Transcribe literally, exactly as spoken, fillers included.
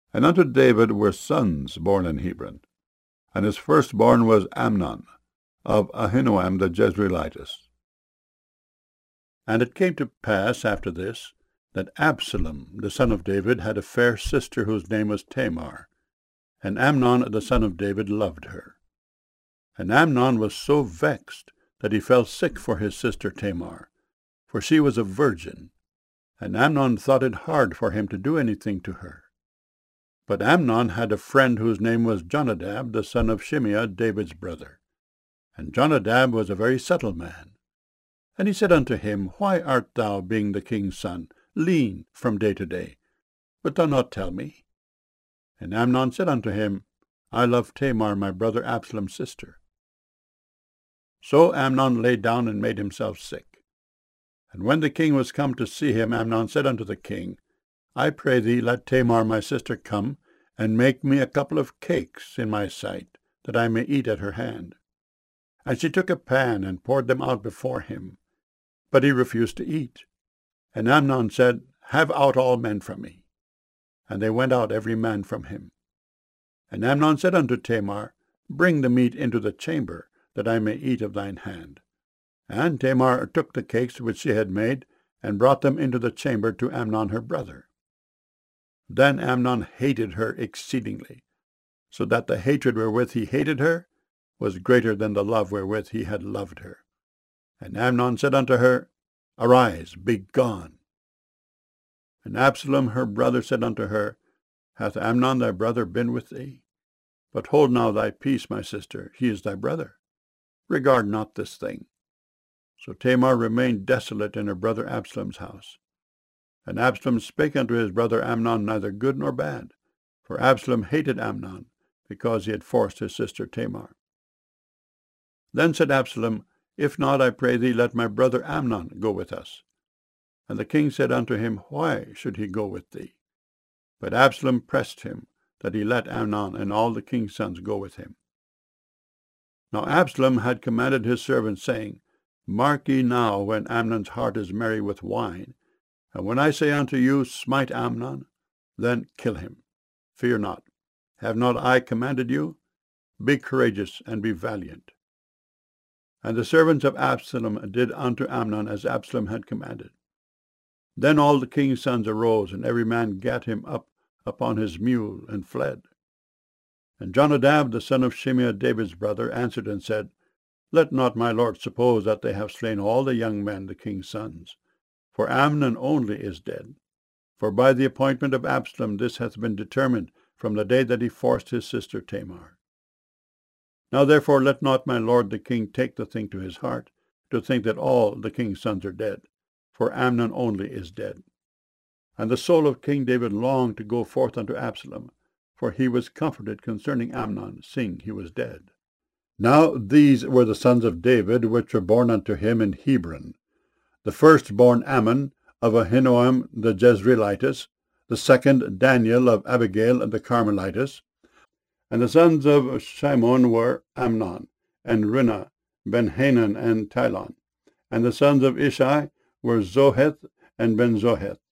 And unto David were sons born in Hebron. And his firstborn was Amnon, of Ahinoam the Jezreelitess. And it came to pass after this, that Absalom the son of David had a fair sister whose name was Tamar, and Amnon the son of David loved her. And Amnon was so vexed that he fell sick for his sister Tamar, for she was a virgin, and Amnon thought it hard for him to do anything to her. But Amnon had a friend whose name was Jonadab, the son of Shimeah, David's brother. And Jonadab was a very subtle man. And he said unto him, Why art thou, being the king's son, lean from day to day? Wilt thou not tell me? And Amnon said unto him, I love Tamar, my brother Absalom's sister. So Amnon lay down and made himself sick. And when the king was come to see him, Amnon said unto the king, I pray thee, let Tamar my sister come, and make me a couple of cakes in my sight, that I may eat at her hand. And she took a pan, and poured them out before him. But he refused to eat. And Amnon said, Have out all men from me. And they went out every man from him. And Amnon said unto Tamar, Bring the meat into the chamber, that I may eat of thine hand. And Tamar took the cakes which she had made, and brought them into the chamber to Amnon her brother. Then Amnon hated her exceedingly, so that the hatred wherewith he hated her was greater than the love wherewith he had loved her. And Amnon said unto her, Arise, be gone. And Absalom her brother said unto her, Hath Amnon thy brother been with thee? But hold now thy peace, my sister, he is thy brother. Regard not this thing. So Tamar remained desolate in her brother Absalom's house. And Absalom spake unto his brother Amnon neither good nor bad, for Absalom hated Amnon, because he had forced his sister Tamar. Then said Absalom, If not, I pray thee, let my brother Amnon go with us. And the king said unto him, Why should he go with thee? But Absalom pressed him, that he let Amnon and all the king's sons go with him. Now Absalom had commanded his servants, saying, Mark ye now when Amnon's heart is merry with wine, and when I say unto you, Smite Amnon, then kill him. Fear not. Have not I commanded you? Be courageous and be valiant. And the servants of Absalom did unto Amnon as Absalom had commanded. Then all the king's sons arose, and every man gat him up upon his mule, and fled. And Jonadab, the son of Shimeah, David's brother, answered and said, Let not my lord suppose that they have slain all the young men, the king's sons. For Amnon only is dead. For by the appointment of Absalom this hath been determined from the day that he forced his sister Tamar. Now therefore let not my lord the king take the thing to his heart, to think that all the king's sons are dead, for Amnon only is dead. And the soul of King David longed to go forth unto Absalom, for he was comforted concerning Amnon, seeing he was dead. Now these were the sons of David, which were born unto him in Hebron. The firstborn Ammon, of Ahinoam the Jezreelitess, the second Daniel of Abigail the Carmelitess. And the sons of Shimon were Amnon, and Rinnah, Ben-Hanan, and Tilon. And the sons of Ishai were Zoheth and Ben-Zoheth.